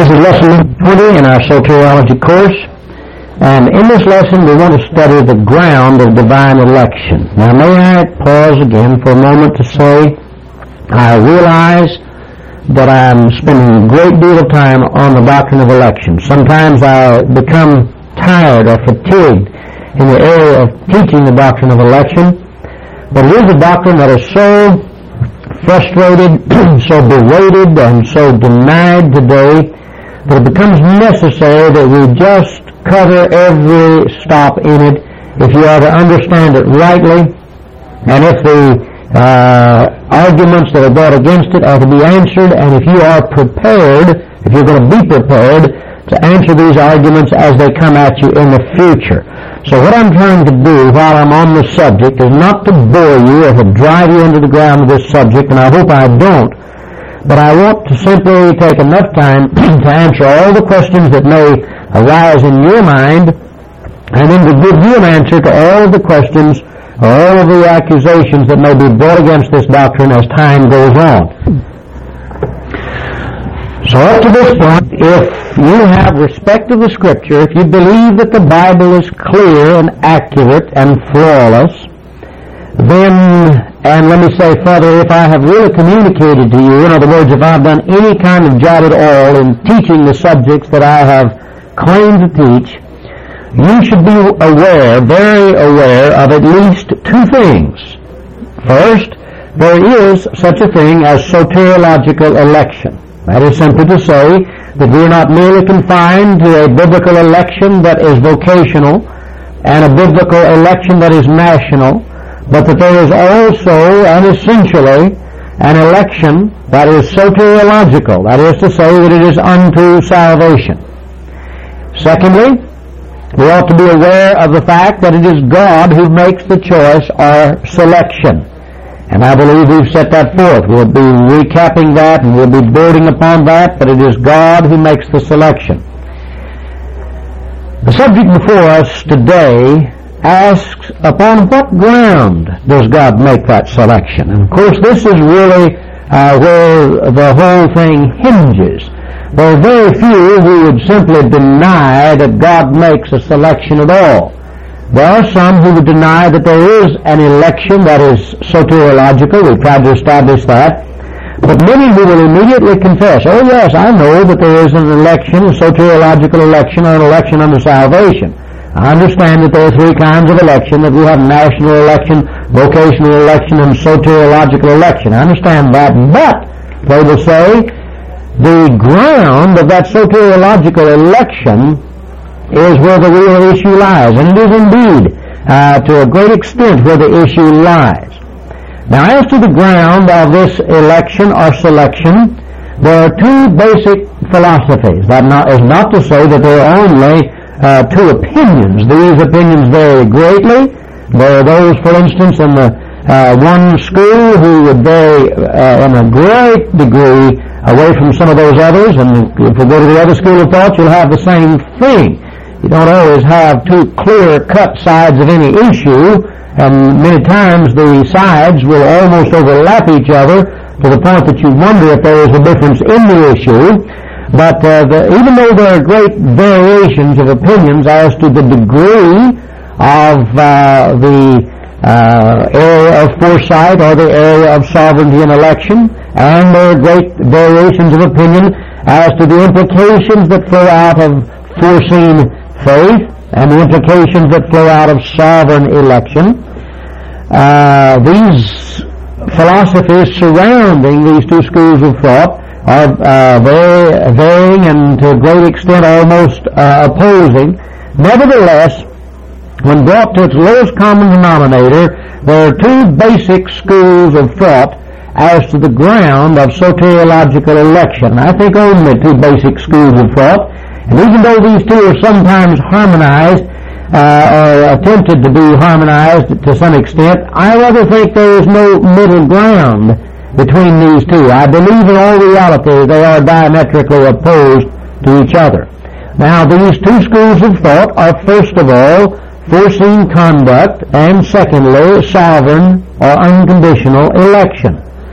This is lesson 20 in our soteriology course, and in this lesson we want to study the ground of divine election. Now may I pause again for a moment to say I realize that I'm spending a great deal of time on the doctrine of election. Sometimes I become tired or fatigued in the area of teaching the doctrine of election, but it is a doctrine that is so frustrated, so berated, and so denied today that it becomes necessary that we just cover every stop in it if you are to understand it rightly, and if the arguments that are brought against it are to be answered, and if you are prepared, if you're going to be prepared to answer these arguments as they come at you in the future. So what I'm trying to do while I'm on this subject is not to bore you or to drive you into the ground of this subject, and I hope I don't, but I want to simply take enough time to answer all the questions that may arise in your mind, and then to give you an answer to all of the questions, all of the accusations that may be brought against this doctrine as time goes on. So up to this point, if you have respect of the Scripture, if you believe that the Bible is clear and accurate and flawless, then, and let me say further, if I have really communicated to you, in other words, if I've done any kind of job at all in teaching the subjects that I have claimed to teach, you should be aware, very aware, of at least two things. First, there is such a thing as soteriological election. That is simply to say that we are not merely confined to a biblical election that is vocational and a biblical election that is national, but that there is also and essentially an election that is soteriological, that is to say that it is unto salvation. Secondly, we ought to be aware of the fact that it is God who makes the choice or selection. And I believe we've set that forth. We'll be recapping that and we'll be building upon that, but it is God who makes the selection. The subject before us today asks, upon what ground does God make that selection? And of course this is really where the whole thing hinges. There are very few who would simply deny that God makes a selection at all. There are some who would deny that there is an election that is soteriological. We've tried to establish that. But many who will immediately confess, oh yes, I know that there is an election, a soteriological election, or an election unto salvation. I understand that there are three kinds of election, that we have national election, vocational election, and soteriological election. I understand that, but they will say the ground of that soteriological election is where the real issue lies, and it is indeed to a great extent where the issue lies. Now, as to the ground of this election or selection, there are two basic philosophies. That is not to say that there are only two opinions. These opinions vary greatly. There are those, for instance, in the one school who would vary in a great degree away from some of those others, and if we go to the other school of thought, you'll have the same thing. You don't always have two clear-cut sides of any issue, and many times the sides will almost overlap each other to the point that you wonder if there is a difference in the issue. But even though there are great variations of opinions as to the degree of the area of foresight or the area of sovereignty and election, and there are great variations of opinion as to the implications that flow out of foreseen faith and the implications that flow out of sovereign election. These philosophies surrounding these two schools of thought are very varying and to a great extent almost opposing. Nevertheless, when brought to its lowest common denominator, there are two basic schools of thought as to the ground of soteriological election. I think only two basic schools of thought. And even though these two are sometimes harmonized, or attempted to be harmonized to some extent, I rather think there is no middle ground between these two. I believe in all reality they are diametrically opposed to each other. Now, these two schools of thought are, first of all, foreseen conduct, and secondly, sovereign or unconditional election.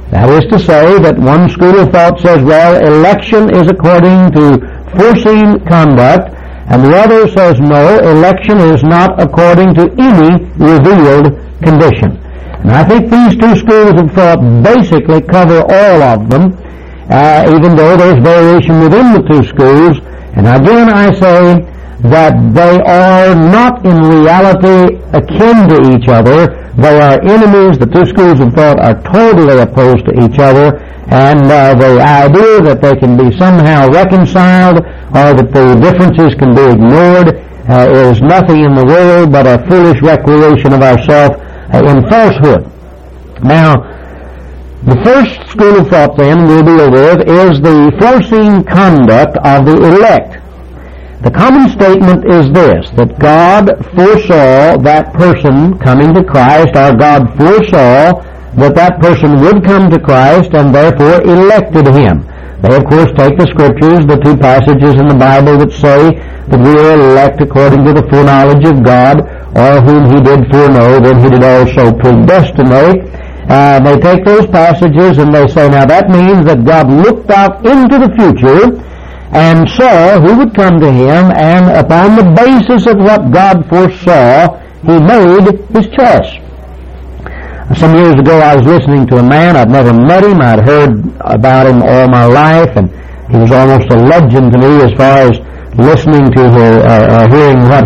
That is to say that one school of thought says, well, election is according to foreseen conduct, and the other says, no, election is not according to any revealed condition. And I think these two schools of thought basically cover all of them, even though there's variation within the two schools. And again, I say that they are not in reality akin to each other. They are enemies. The two schools of thought are totally opposed to each other, and the idea that they can be somehow reconciled or that the differences can be ignored is nothing in the world but a foolish recreation of ourselves in falsehood. Now, the first school of thought then we'll deal with is the foreseen conduct of the elect. The common statement is this, that God foresaw that person coming to Christ, or God foresaw that that person would come to Christ and therefore elected him. They, of course, take the Scriptures, the two passages in the Bible that say that we are elect according to the foreknowledge of God, or whom he did foreknow, then he did also predestinate. They take those passages and they say, now that means that God looked out into the future and saw who would come to him, and upon the basis of what God foresaw, he made his choice. Some years ago I was listening to a man. I'd never met him. I'd heard about him all my life, and he was almost a legend to me as far as listening to hearing what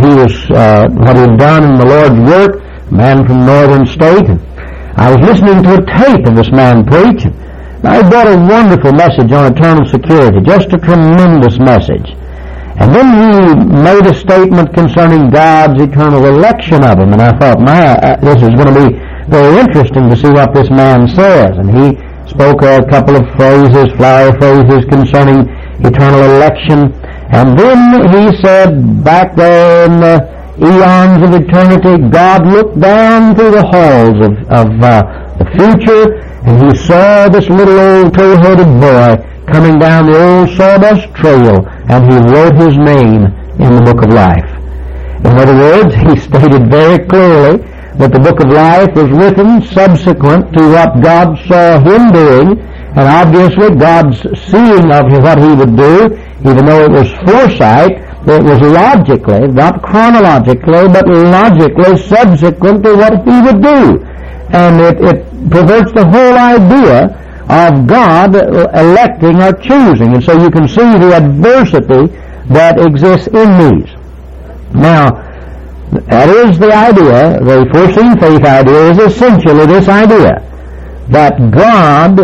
he'd done in the Lord's work, a man from northern state. And I was listening to a tape of this man preach. I brought a wonderful message on eternal security, just a tremendous message. And then he made a statement concerning God's eternal election of him, and I thought, this is going to be very interesting to see what this man says. And he spoke a couple of phrases, flower phrases concerning eternal election, and then he said, back there in the eons of eternity, God looked down through the halls of the future, and he saw this little old tow-headed boy coming down the old sawdust trail, and he wrote his name in the book of life. In other words, he stated very clearly that the book of life was written subsequent to what God saw him doing, and obviously God's seeing of what he would do, even though it was foresight, it was logically, not chronologically, but logically subsequent to what he would do. And it perverts the whole idea of God electing or choosing. And so you can see the adversity that exists in these. Now, that is the idea, the foreseen faith idea is essentially this idea, that God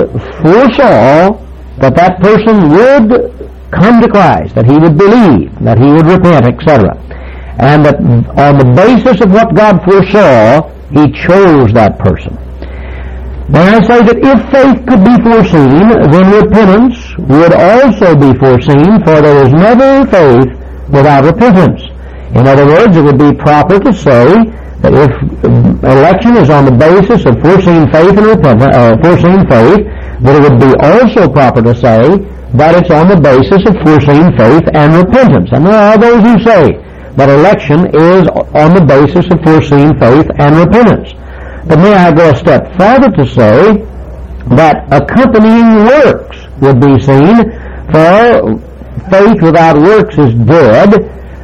foresaw that that person would come to Christ, that he would believe, that he would repent, etc. And that on the basis of what God foresaw, he chose that person. Now I say that if faith could be foreseen, then repentance would also be foreseen, for there is never faith without repentance. In other words, it would be proper to say that if election is on the basis of foreseen faith and foreseen faith, that it would be also proper to say that it's on the basis of foreseen faith and repentance. And there are those who say that election is on the basis of foreseen faith and repentance. But may I go a step farther to say that accompanying works would be seen, for faith without works is dead.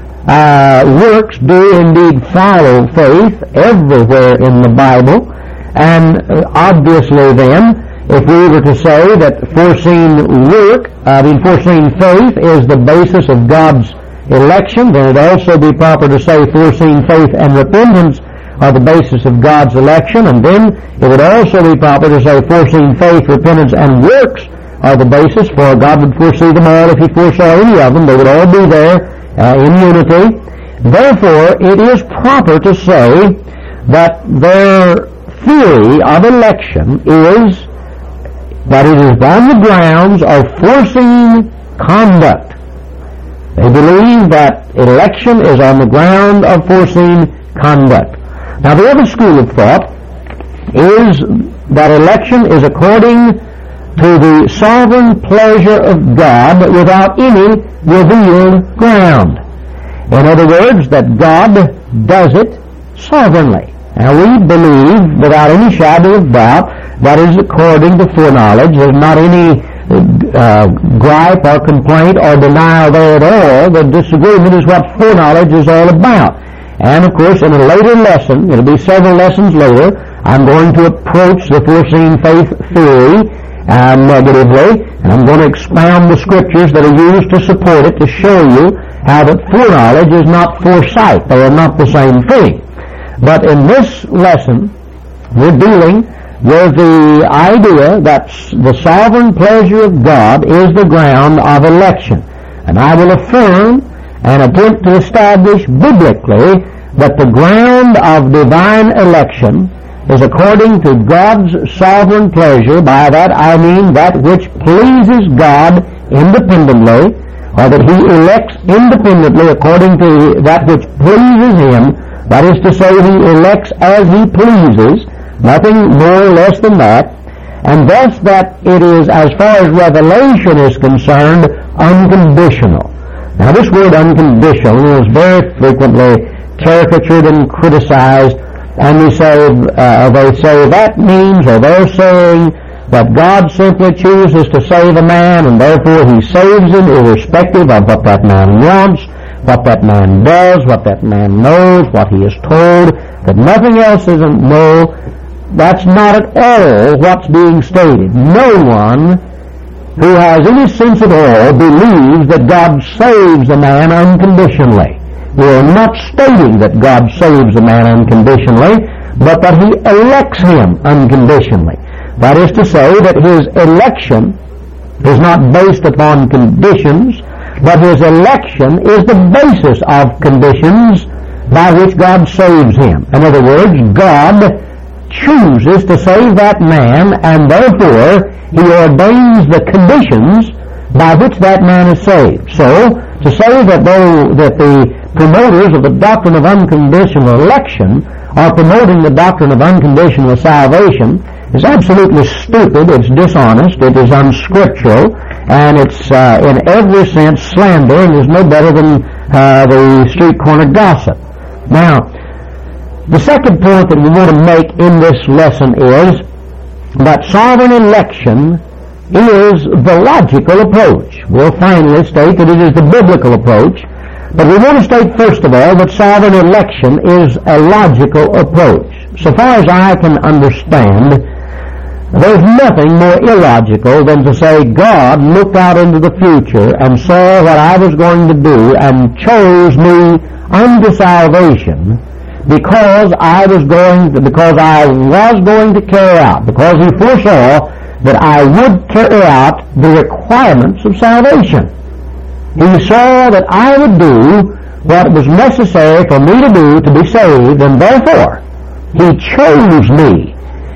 Works do indeed follow faith everywhere in the Bible, and obviously then, if we were to say that foreseen faith is the basis of God's election, then it would also be proper to say foreseen faith and repentance are the basis of God's election, and then it would also be proper to say foreseen faith, repentance, and works are the basis, for God would foresee them all. If he foresaw any of them, they would all be there in unity. Therefore, it is proper to say that their theory of election is that it is on the grounds of foreseen conduct. They believe that election is on the ground of foreseen conduct. Now, the other school of thought is that election is according to the sovereign pleasure of God without any revealed ground. In other words, that God does it sovereignly. Now, we believe without any shadow of doubt that is according to foreknowledge. There's not any gripe or complaint or denial there at all. The disagreement is what foreknowledge is all about. And of course, in a later lesson, it'll be several lessons later, I'm going to approach the foreseen faith theory negatively, and I'm going to expound the scriptures that are used to support it to show you how that foreknowledge is not foresight. They are not the same thing. But in this lesson, we're dealing with the idea that the sovereign pleasure of God is the ground of election. And I will affirm and attempt to establish biblically that the ground of divine election is according to God's sovereign pleasure. By that I mean that which pleases God independently, or that He elects independently according to that which pleases Him. That is to say, He elects as He pleases, nothing more or less than that, and thus that it is, as far as revelation is concerned, unconditional. Now this word unconditional is very frequently caricatured and criticized, and they say that means, or they're saying, that God simply chooses to save a man, and therefore He saves him irrespective of what that man wants, what that man does, what that man knows, what he is told, that nothing else isn't. No, that's not at all what's being stated. No one who has any sense at all believes that God saves a man unconditionally. We are not stating that God saves a man unconditionally, but that He elects him unconditionally. That is to say that His election is not based upon conditions, but His election is the basis of conditions by which God saves him. In other words, God chooses to save that man, and therefore He ordains the conditions by which that man is saved. So, to say that the promoters of the doctrine of unconditional election are promoting the doctrine of unconditional salvation is absolutely stupid, it's dishonest, it is unscriptural, and it's in every sense slander, and is no better than the street corner gossip. Now, the second point that we want to make in this lesson is that sovereign election is the logical approach. We'll finally state that it is the biblical approach, but we want to state first of all that sovereign election is a logical approach. So far as I can understand, there's nothing more illogical than to say God looked out into the future and saw what I was going to do and chose me unto salvation because I was going to carry out, because He foresaw that I would carry out the requirements of salvation. He saw that I would do what was necessary for me to do to be saved, and therefore He chose me.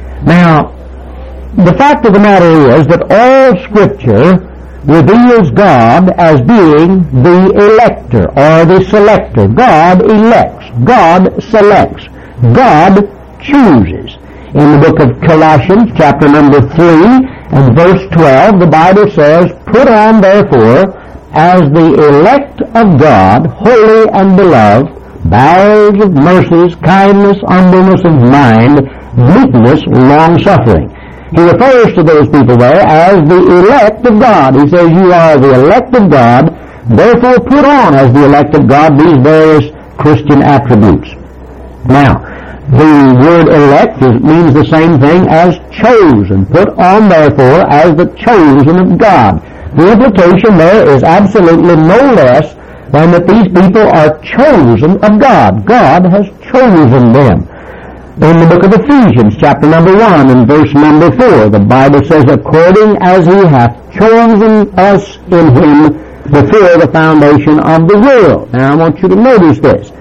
Now, the fact of the matter is that all Scripture reveals God as being the elector or the selector. God elects. God selects. God chooses. In the book of Colossians, chapter number 3 and verse 12, the Bible says, "Put on, therefore, as the elect of God, holy and beloved, bowels of mercies, kindness, humbleness of mind, meekness, long-suffering." He refers to those people there as the elect of God. He says, you are the elect of God, therefore put on as the elect of God these various Christian attributes. Now, the word elect means the same thing as chosen. Put on, therefore, as the chosen of God. The implication there is absolutely no less than that these people are chosen of God. God has chosen them. In the book of Ephesians, chapter number 1 and verse number 4, the Bible says, "According as He hath chosen us in Him before the foundation of the world." Now I want you to notice this.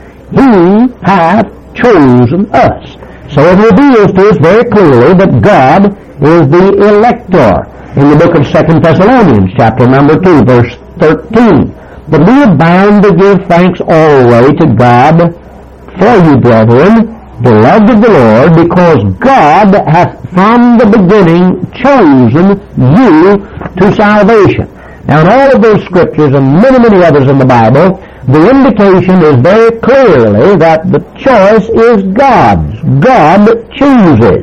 He hath chosen us. So it reveals to us very clearly that God is the elector. In the book of 2 Thessalonians, chapter number 2, verse 13, "But we are bound to give thanks always to God for you, brethren, beloved of the Lord, because God hath from the beginning chosen you to salvation." Now in all of those scriptures and many, many others in the Bible, the indication is very clearly that the choice is God's. God chooses.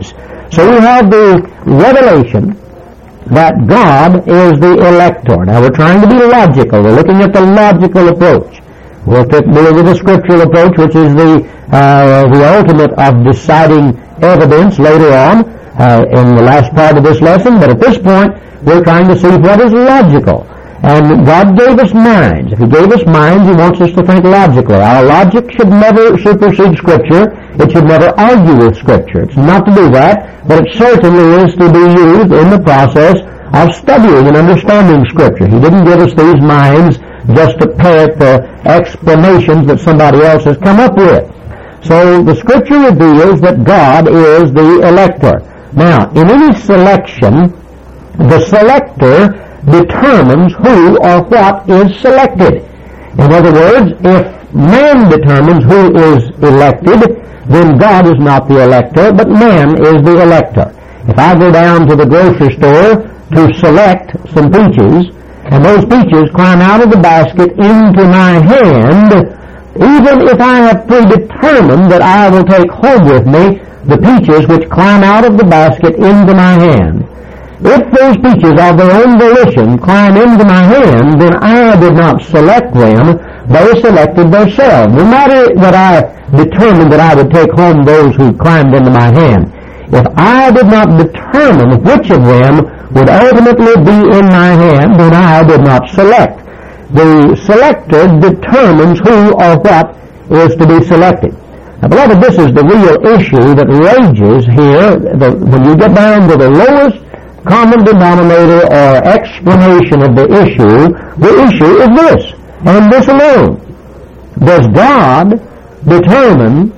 So we have the revelation that God is the elector. Now we're trying to be logical. We're looking at the logical approach. We'll deal with the scriptural approach, which is the ultimate of deciding evidence later on in the last part of this lesson. But at this point, we're trying to see what is logical. And God gave us minds. If He gave us minds, He wants us to think logically. Our logic should never supersede Scripture. It should never argue with Scripture. It's not to do that, but it certainly is to be used in the process of studying and understanding Scripture. He didn't give us these minds just to parrot the explanations that somebody else has come up with. So the Scripture reveals that God is the elector. Now, in any selection, the selector determines who or what is selected. In other words, if man determines who is elected, then God is not the elector, but man is the elector. If I go down to the grocery store to select some peaches, and those peaches climb out of the basket into my hand, even if I have predetermined that I will take home with me the peaches which climb out of the basket into my hand, if those peaches of their own volition climb into my hand, then I did not select them, they selected themselves. No matter that I determined that I would take home those who climbed into my hand, if I did not determine which of them would ultimately be in my hand, then I did not select. The selector determines who or what is to be selected. Now, beloved, this is the real issue that rages here. When you get down to the lowest common denominator or explanation of the issue is this, and this alone. Does God determine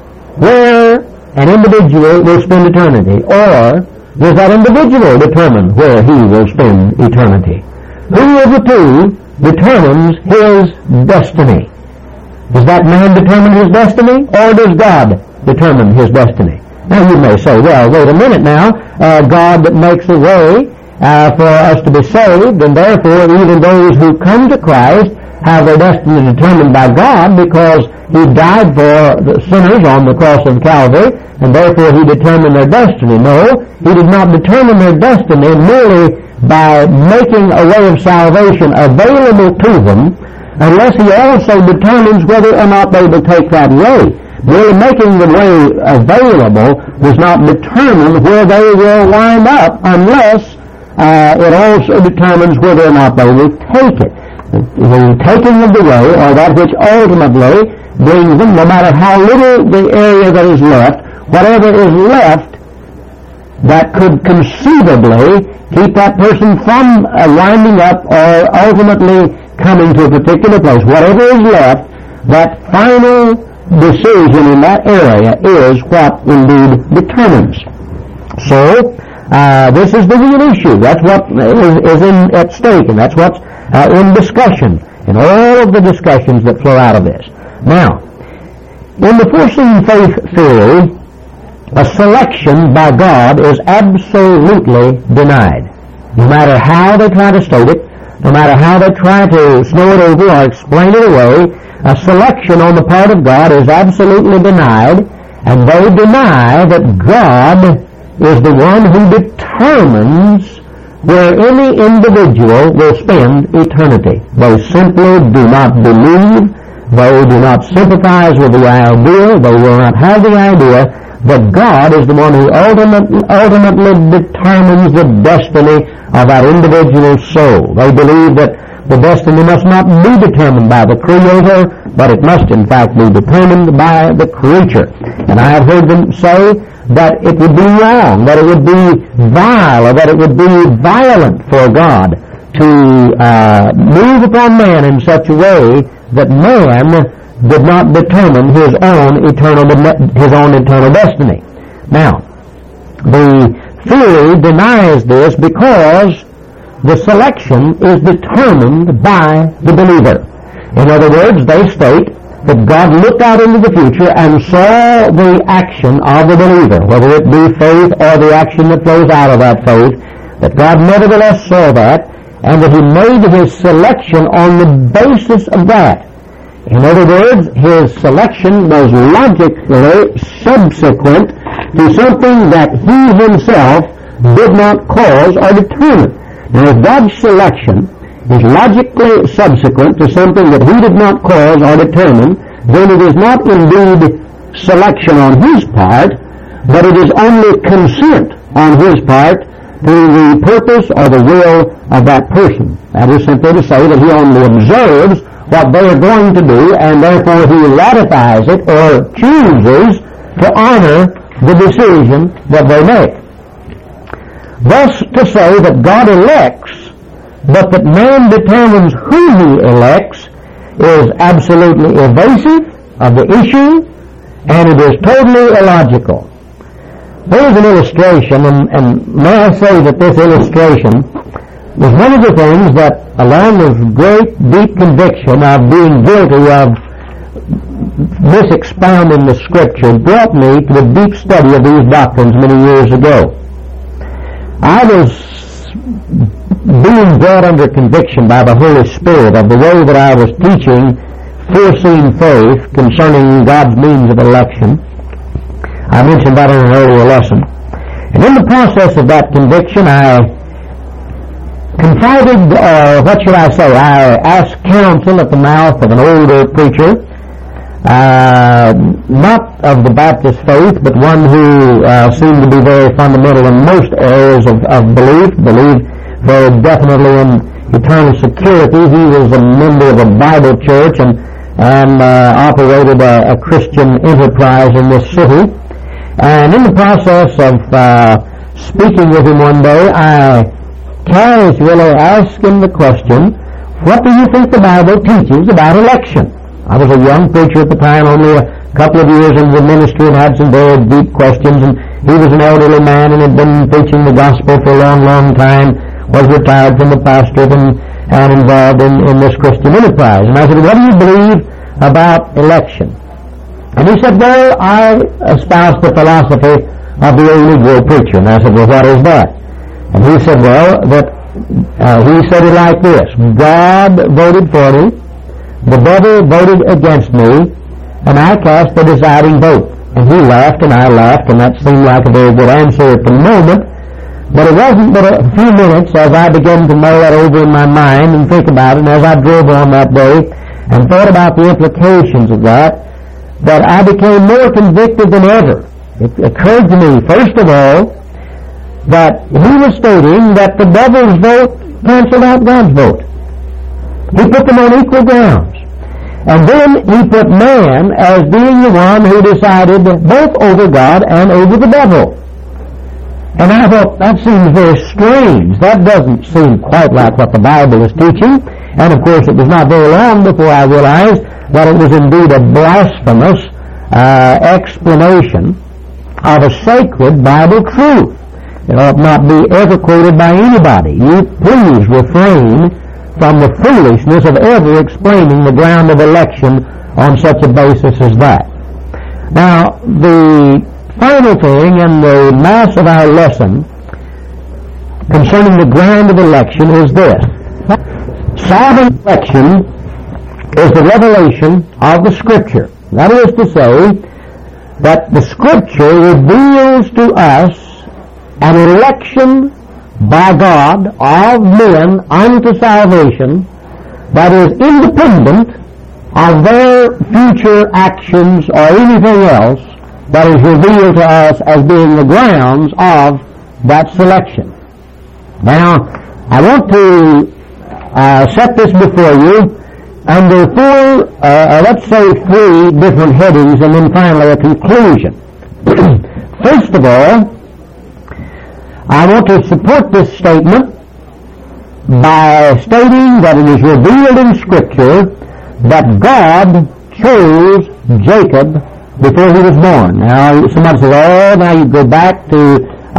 where an individual will spend eternity, or does that individual determine where he will spend eternity? Who of the two determines his destiny? Does that man determine his destiny, or does God determine his destiny? Now you may say, well, wait a minute now, God makes a way for us to be saved, and therefore even those who come to Christ have their destiny determined by God because He died for the sinners on the cross of Calvary, and therefore He determined their destiny. No, He did not determine their destiny merely by making a way of salvation available to them, unless He also determines whether or not they will take that way. Merely making the way available does not determine where they will wind up unless it also determines whether or not they will take it. The taking of the way, or that which ultimately brings them, no matter how little the area that is left, whatever is left that could conceivably keep that person from winding up or ultimately coming to a particular place. Whatever is left, that final decision in that area is what indeed determines. So, this is the real issue. That's what is at stake, and that's what's in discussion, in all of the discussions that flow out of this. Now, in the foreseen faith theory, a selection by God is absolutely denied. No matter how they try to state it, no matter how they try to snow it over or explain it away, a selection on the part of God is absolutely denied, and they deny that God is the one who determines where any individual will spend eternity. They simply do not believe, they do not sympathize with the idea, they will not have the idea that God is the one who ultimately determines the destiny of that individual soul. They believe that the destiny must not be determined by the Creator, but it must in fact be determined by the creature. And I have heard them say that it would be wrong, that it would be vile, or that it would be violent for God to move upon man in such a way that man did not determine his own eternal destiny. Now, the theory denies this because the selection is determined by the believer. In other words, they state that God looked out into the future and saw the action of the believer, whether it be faith or the action that flows out of that faith, that God nevertheless saw that, and that He made His selection on the basis of that. In other words, His selection was logically subsequent to something that he himself did not cause or determine. Now, if God's selection is logically subsequent to something that he did not cause or determine, then it is not indeed selection on his part, but it is only consent on his part to the purpose or the will of that person. That is simply to say that he only observes what they are going to do, and therefore he ratifies it or chooses to honor the decision that they make. Thus, to say that God elects, but that man determines who he elects, is absolutely evasive of the issue, and it is totally illogical. Here's an illustration, and may I say that this illustration was one of the things that, along with great, deep conviction of being guilty of misexpounding the Scripture, brought me to a deep study of these doctrines many years ago. I was being brought under conviction by the Holy Spirit of the way that I was teaching foreseen faith concerning God's means of election. I mentioned that in an earlier lesson. And in the process of that conviction, I confided, or what should I say, I asked counsel at the mouth of an older preacher, not of the Baptist faith, but one who seemed to be very fundamental in most areas of believed very definitely in eternal security. He was a member of a Bible church and operated a Christian enterprise in this city. And in the process of speaking with him one day, I casually asked him the question, what do you think the Bible teaches about election? I was a young preacher at the time, only a couple of years in the ministry, and had some very deep questions, and he was an elderly man and had been preaching the gospel for a long, long time, was retired from the pastorate and involved in this Christian enterprise. And I said, what do you believe about election? And he said, well, I espouse the philosophy of the old Negro preacher. And I said, well, what is that? And he said, well, he said it like this: God voted for me, the devil voted against me, and I cast the deciding vote. And he laughed and I laughed, and that seemed like a very good answer at the moment. But it wasn't but a few minutes as I began to mull that over in my mind and think about it, and as I drove on that day and thought about the implications of that I became more convicted than ever. It occurred to me, first of all, that he was stating that the devil's vote canceled out God's vote. He put them on equal grounds. And then he put man as being the one who decided both over God and over the devil. And I thought, that seems very strange. That doesn't seem quite like what the Bible is teaching. And of course, it was not very long before I realized that it was indeed a blasphemous explanation of a sacred Bible truth. It ought not be ever quoted by anybody. You please refrain from the foolishness of ever explaining the ground of election on such a basis as that. Now, the final thing in the mass of our lesson concerning the ground of election is this: sovereign election is the revelation of the Scripture. That is to say, that the Scripture reveals to us an election by God of men unto salvation that is independent of their future actions or anything else that is revealed to us as being the grounds of that selection. Now, I want to set this before you under let's say three different headings, and then finally a conclusion. First of all, I want to support this statement by stating that it is revealed in Scripture that God chose Jacob before he was born. Now, somebody says, oh, now you go back to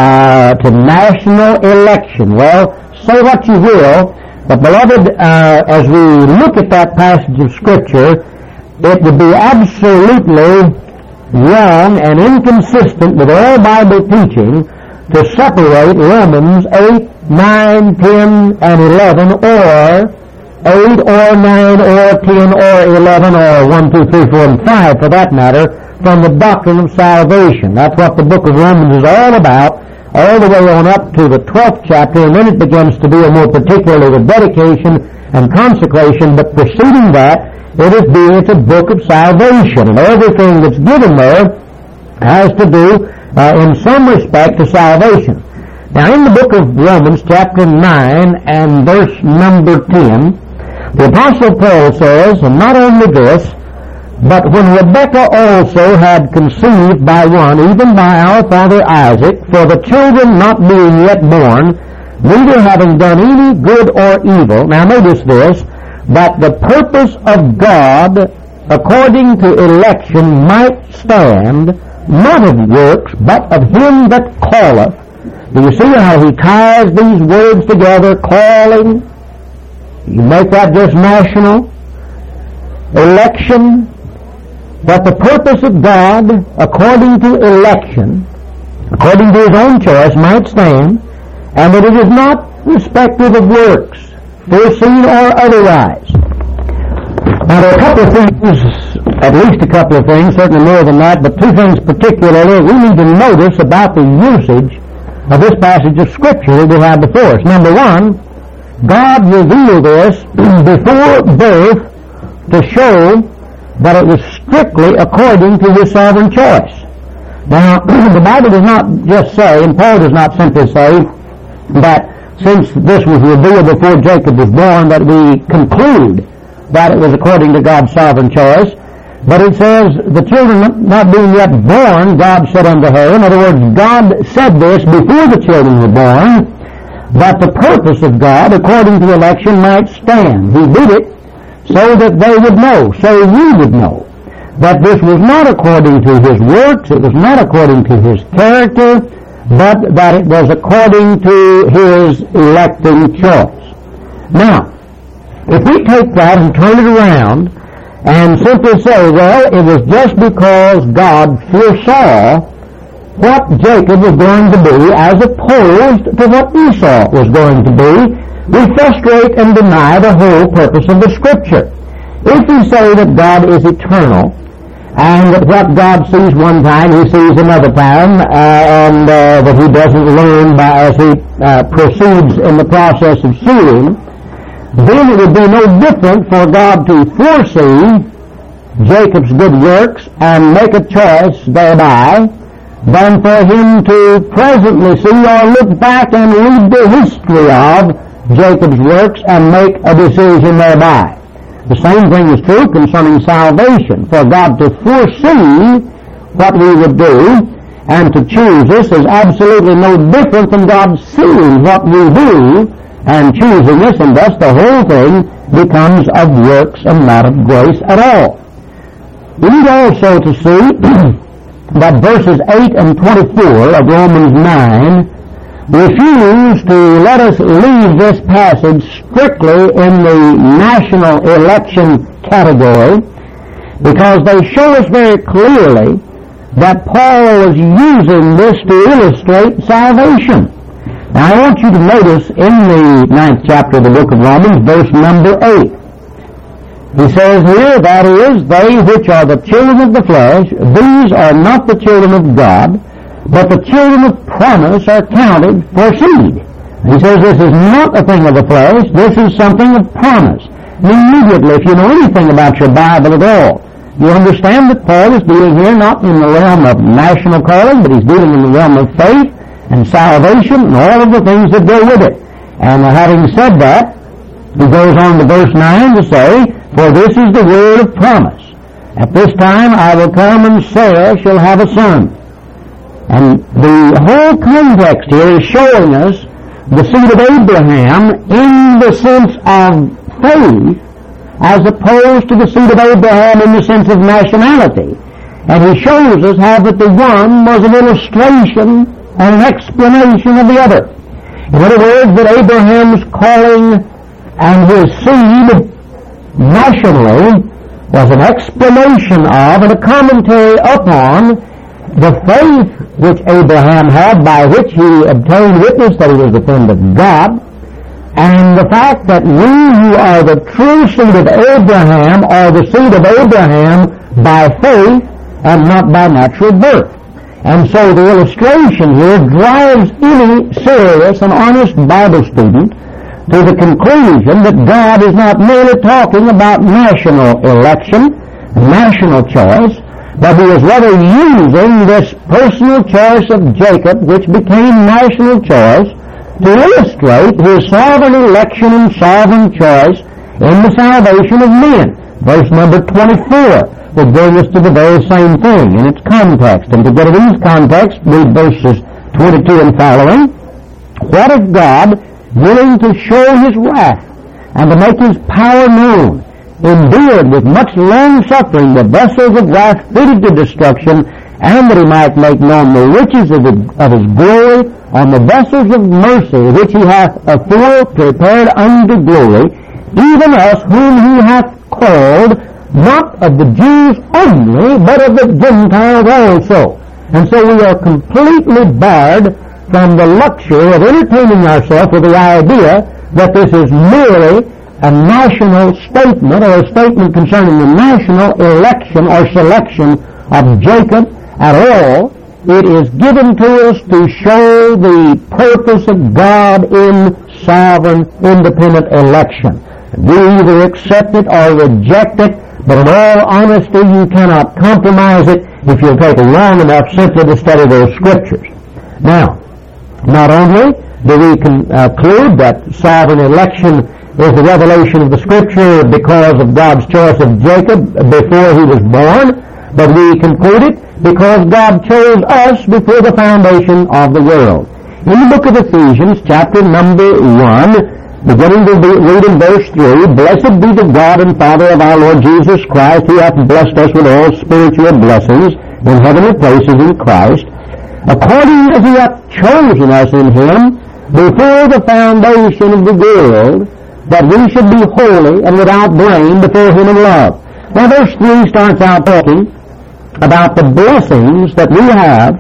national election. Well, say what you will, but beloved, as we look at that passage of Scripture, it would be absolutely wrong and inconsistent with all Bible teaching to separate Romans 8, 9, 10, and 11, or 8 or 9 or 10 or 11 or 1, 2, 3, 4, and 5 for that matter from the doctrine of salvation. That's what the book of Romans is all about, all the way on up to the 12th chapter, and then it begins to deal more particularly with dedication and consecration, but preceding that, it's a book of salvation, and everything that's given there has to do, in some respect, to salvation. Now, in the book of Romans, chapter 9 and verse number 10, the Apostle Paul says, and not only this, but when Rebekah also had conceived by one, even by our father Isaac, for the children not being yet born, neither having done any good or evil. Now notice this, that the purpose of God, according to election, might stand, not of works, but of him that calleth. Do you see how he ties these words together, calling? You make that just national. Election, that the purpose of God, according to election, according to his own choice, might stand, and that it is not respective of works, foreseen or otherwise. Now there are a couple of things, at least a couple of things, certainly more than that, but two things particularly we need to notice about the usage of this passage of Scripture that we have before us. Number one, God revealed this before birth to show that it was strictly according to his sovereign choice. Now, the Bible does not just say, and Paul does not simply say, that since this was revealed before Jacob was born, that we conclude that it was according to God's sovereign choice, but it says, the children not being yet born, God said unto her. In other words, God said this before the children were born, that the purpose of God, according to election, might stand. He did it so that they would know, so we would know, that this was not according to his works, it was not according to his character, but that it was according to his electing choice. Now, if we take that and turn it around and simply say, well, it was just because God foresaw what Jacob was going to be as opposed to what Esau was going to be, we frustrate and deny the whole purpose of the Scripture. If we say that God is eternal, and that what God sees one time, he sees another time, and that he doesn't learn as he proceeds in the process of seeing, then it would be no different for God to foresee Jacob's good works and make a choice thereby than for him to presently see or look back and read the history of Jacob's works and make a decision thereby. The same thing is true concerning salvation. For God to foresee what we would do and to choose us is absolutely no different than God seeing what we do and choosing us, and thus the whole thing becomes of works and not of grace at all. We need also to see that verses 8 and 24 of Romans 9 refuse to let us leave this passage strictly in the national election category, because they show us very clearly that Paul was using this to illustrate salvation. Now I want you to notice in the 9th chapter of the book of Romans, verse number 8. He says here, that is, they which are the children of the flesh, these are not the children of God, but the children of promise are counted for seed. He says this is not a thing of the flesh, this is something of promise. And immediately, if you know anything about your Bible at all, you understand that Paul is dealing here not in the realm of national calling, but he's dealing in the realm of faith and salvation and all of the things that go with it. And having said that, he goes on to verse 9 to say, for this is the word of promise. At this time I will come, and Sarah shall have a son. And the whole context here is showing us the seed of Abraham in the sense of faith as opposed to the seed of Abraham in the sense of nationality. And he shows us how that the one was an illustration and an explanation of the other. In other words, that Abraham's calling and his seed nationally was an explanation of and a commentary upon the faith which Abraham had, by which he obtained witness that he was the friend of God, And the fact that we who are the true seed of Abraham are the seed of Abraham by faith and not by natural birth. And so the illustration here drives any serious and honest Bible student to the conclusion that God is not merely talking about national election, national choice, but He is rather using this personal choice of Jacob, which became national choice, to illustrate His sovereign election and sovereign choice in the salvation of men. Verse number 24 will bring us to the very same thing in its context. And to get at these contexts, read verses 22 and following. What if God, willing to show His wrath and to make His power known, endured with much long-suffering the vessels of wrath fitted to destruction, and that He might make known the riches of His glory on the vessels of mercy which He hath afore prepared unto glory, even us whom He hath called, not of the Jews only, but of the Gentiles also. And so we are completely barred from the luxury of entertaining ourselves with the idea that this is merely a national statement or a statement concerning the national election or selection of Jacob at all. It is given to us to show the purpose of God in sovereign, independent election. You either accept it or reject it, but in all honesty, you cannot compromise it if you'll take long enough simply to study those scriptures. Now, not only do we conclude that sovereign election is the revelation of the Scripture because of God's choice of Jacob before he was born, but we conclude it because God chose us before the foundation of the world. In the book of Ephesians, chapter number 1, beginning to read in verse 3, Blessed be the God and Father of our Lord Jesus Christ, who hath blessed us with all spiritual blessings in heavenly places in Christ, according as He hath chosen us in Him before the foundation of the world, that we should be holy and without blame before Him in love. Now verse 3 starts out talking about the blessings that we have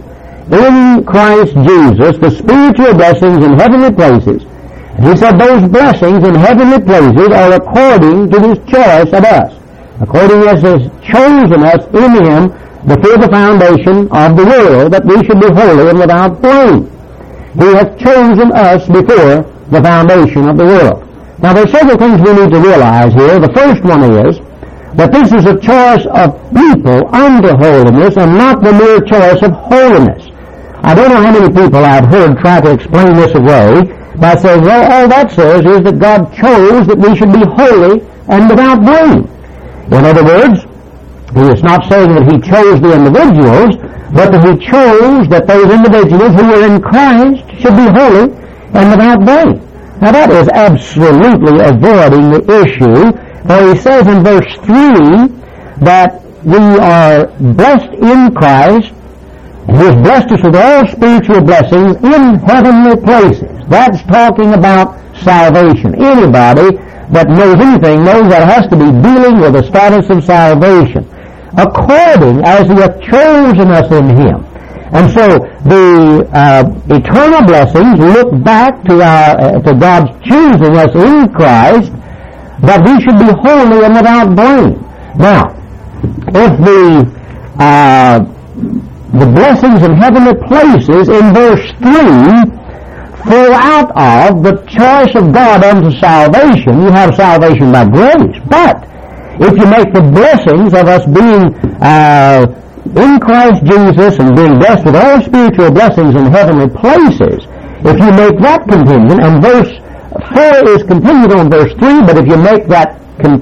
in Christ Jesus, the spiritual blessings in heavenly places. He said those blessings in heavenly places are according to His choice of us, according as He has chosen us in Him before the foundation of the world, that we should be holy and without blame. He hath chosen us before the foundation of the world. Now there are several things we need to realize here. The first one is that this is a choice of people unto holiness and not the mere choice of holiness. I don't know how many people I've heard try to explain this away by saying, well, all that says is that God chose that we should be holy and without blame. In other words, He is not saying that He chose the individuals, but that He chose that those individuals who were in Christ should be holy and without blame. Now that is absolutely avoiding the issue, for He says in verse 3 that we are blessed in Christ, and He has blessed us with all spiritual blessings in heavenly places. That's talking about salvation. Anybody that knows anything knows that has to be dealing with the status of salvation, according as He hath chosen us in Him. And so the eternal blessings look back to God's choosing us in Christ, that we should be holy and without blame. Now, if the blessings in heavenly places in verse 3 flow out of the choice of God unto salvation, you have salvation by grace. But if you make the blessings of us being in Christ Jesus and being blessed with all spiritual blessings in heavenly places, if you make that contingent, and verse 4 is continued on verse 3, but if you make that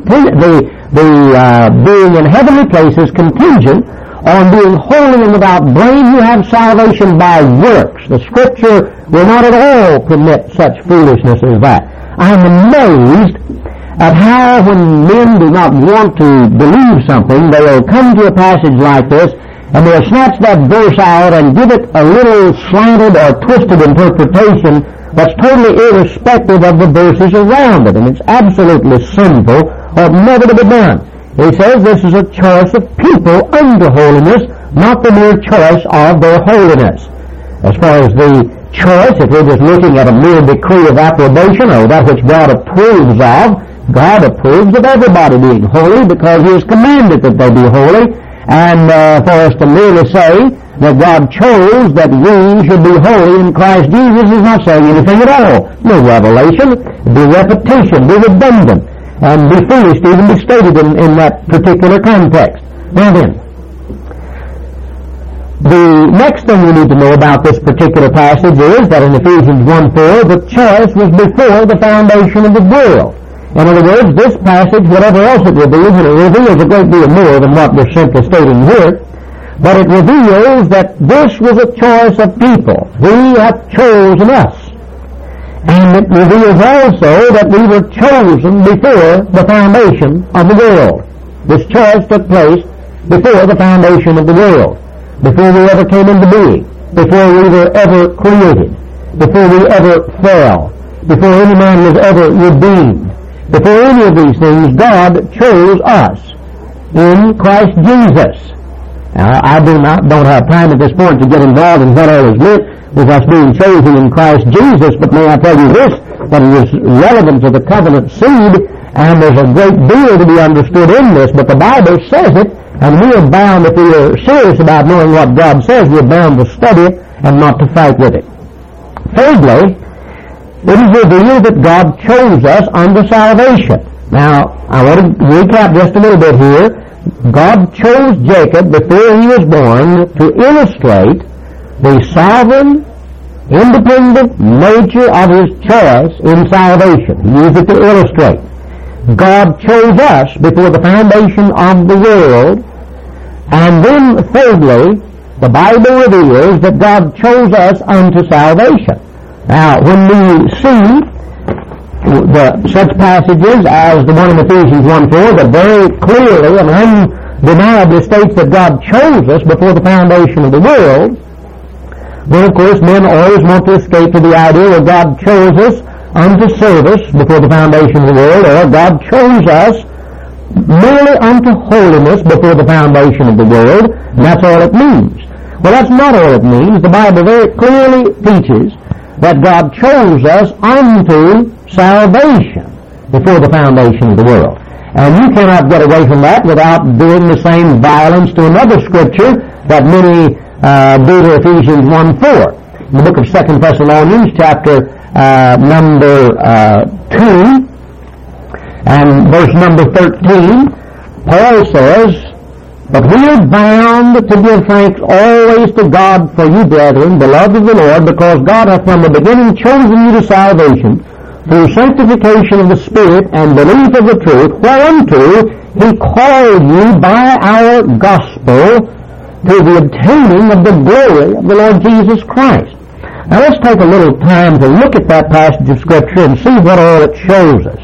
being in heavenly places contingent on being holy and without blame, you have salvation by works. The Scripture will not at all permit such foolishness as that. I am amazed at how when men do not want to believe something, they will come to a passage like this, and they'll snatch that verse out and give it a little slanted or twisted interpretation that's totally irrespective of the verses around it, and it's absolutely sinful or never to be done. He says this is a choice of people unto holiness, not the mere choice of their holiness. As far as the choice, if we're just looking at a mere decree of approbation or that which God approves of, God approves of everybody being holy because He has commanded that they be holy. And for us to merely say that God chose that we should be holy in Christ Jesus is not saying anything at all. No revelation, be repetition, be redundant, and be foolish to even be stated in that particular context. Now then, the next thing we need to know about this particular passage is that in Ephesians 1:4, the choice was before the foundation of the world. In other words, this passage, whatever else it reveals, and it reveals a great deal more than what we're simply stating here, but it reveals that this was a choice of people. He hath chosen us. And it reveals also that we were chosen before the foundation of the world. This choice took place before the foundation of the world, before we ever came into being, before we were ever created, before we ever fell, before any man was ever redeemed. Before any of these things, God chose us in Christ Jesus. Now, I don't have time at this point to get involved in what all is meant with us being chosen in Christ Jesus, but may I tell you this, that it is relevant to the covenant seed, and there's a great deal to be understood in this, but the Bible says it, and we are bound, if we are serious about knowing what God says, we're bound to study it and not to fight with it. Thirdly, it is revealed that God chose us unto salvation. Now, I want to recap just a little bit here. God chose Jacob before he was born to illustrate the sovereign, independent nature of his choice in salvation. He used it to illustrate. God chose us before the foundation of the world. And then, thirdly, the Bible reveals that God chose us unto salvation. Now, when we see such passages as the one in Ephesians 1:4 that very clearly and undeniably states that God chose us before the foundation of the world, then of course men always want to escape to the idea that God chose us unto service before the foundation of the world, or God chose us merely unto holiness before the foundation of the world, and that's all it means. Well, that's not all it means. The Bible very clearly teaches that God chose us unto salvation before the foundation of the world. And you cannot get away from that without doing the same violence to another scripture that many do to Ephesians 1:4. In the book of 2 Thessalonians, chapter number 2, and verse number 13, Paul says, "But we are bound to give thanks always to God for you, brethren, beloved of the Lord, because God hath from the beginning chosen you to salvation, through sanctification of the Spirit and belief of the truth, whereunto He called you by our gospel to the obtaining of the glory of the Lord Jesus Christ." Now let's take a little time to look at that passage of Scripture and see what all it shows us.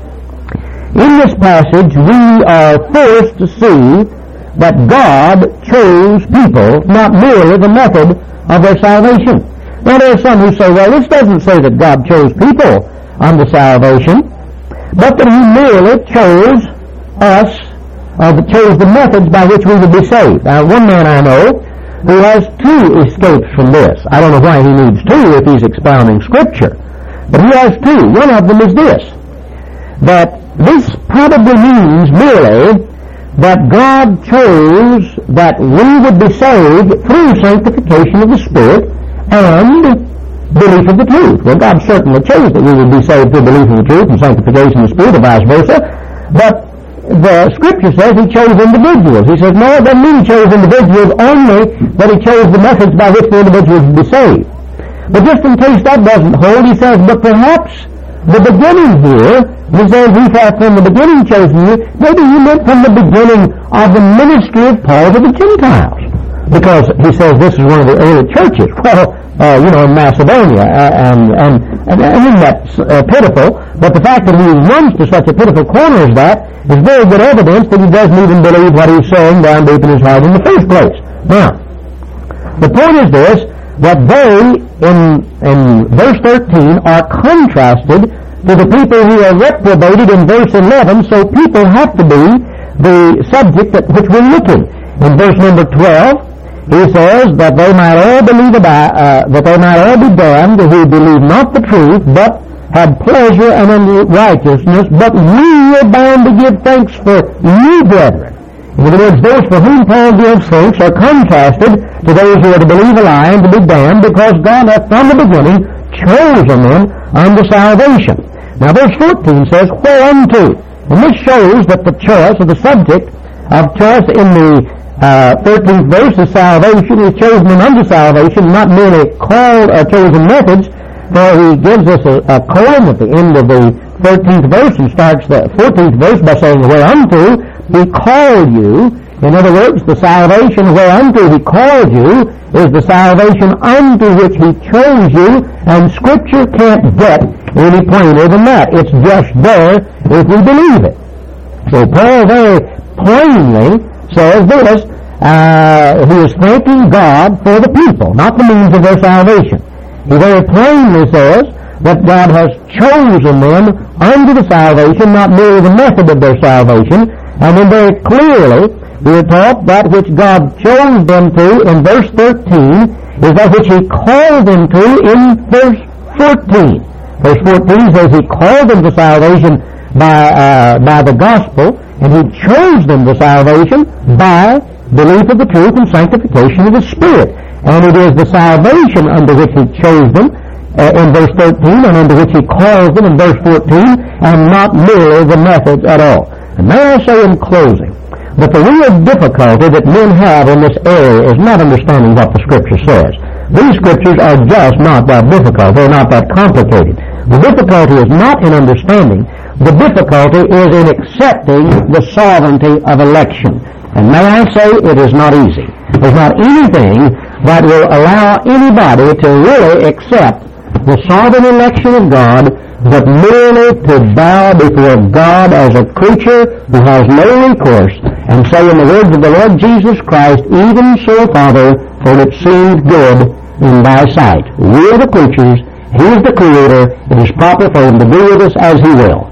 In this passage, we are forced to see that God chose people, not merely the method of their salvation. Now there are some who say, well, this doesn't say that God chose people unto salvation, but that He merely chose us, chose the methods by which we would be saved. Now one man I know who has two escapes from this. I don't know why he needs two if he's expounding Scripture, but he has two. One of them is this, that this probably means merely that God chose that we would be saved through sanctification of the Spirit and belief of the truth. Well, God certainly chose that we would be saved through belief of the truth and sanctification of the Spirit, or vice versa, but the Scripture says He chose individuals. He says, no, it doesn't mean He chose individuals, only that He chose the methods by which the individuals would be saved. But just in case that doesn't hold, he says, but perhaps the beginning here, he says, He hath from the beginning chosen you. Maybe He meant from the beginning of the ministry of Paul to the Gentiles. Because he says this is one of the early churches. Well, in Macedonia, and isn't that pitiful? But the fact that he runs to such a pitiful corner as that is very good evidence that he doesn't even believe what he's saying down deep in his heart in the first place. Now, the point is this, that they, in verse 13, are contrasted to the people who are reprobated in verse 11, so people have to be the subject at which we're looking. In verse number 12, he says that they might all be damned who believe not the truth, but had pleasure in unrighteousness, but we are bound to give thanks for you, brethren. In other words, those for whom Paul gives thanks are contrasted to those who are to believe a lie and to be damned, because God hath from the beginning chosen them unto salvation. Now verse 14 says, whereunto? And this shows that the choice, or the subject of choice in the 13th verse is salvation. He's chosen them unto salvation, not merely called or chosen methods, for he gives us a colon at the end of the 13th verse and starts the 14th verse by saying, whereunto he called you. In other words, the salvation whereunto he called you is the salvation unto which he chose you, and Scripture can't get any plainer than that. It's just there if we believe it. So Paul very plainly says this, he is thanking God for the people, not the means of their salvation. He very plainly says that God has chosen them unto the salvation, not merely the method of their salvation. And then very clearly, we are taught that which God chose them to in verse 13 is that which he called them to in verse 14. Verse 14 says he called them to salvation by the gospel, and he chose them to salvation by belief of the truth and sanctification of the Spirit. And it is the salvation under which he chose them in verse 13, and under which he calls them in verse 14, and not merely the methods at all. And may I say in closing that the real difficulty that men have in this area is not understanding what the Scripture says. These Scriptures are just not that difficult. They're not that complicated. The difficulty is not in understanding. The difficulty is in accepting the sovereignty of election. And may I say, it is not easy. There's not anything that will allow anybody to really accept the sovereign election of God, but merely to bow before God as a creature who has no recourse, and say in the words of the Lord Jesus Christ, even so, Father, for it seemed good in thy sight. We are the creatures, he is the Creator, it is proper for him to do with us as he will.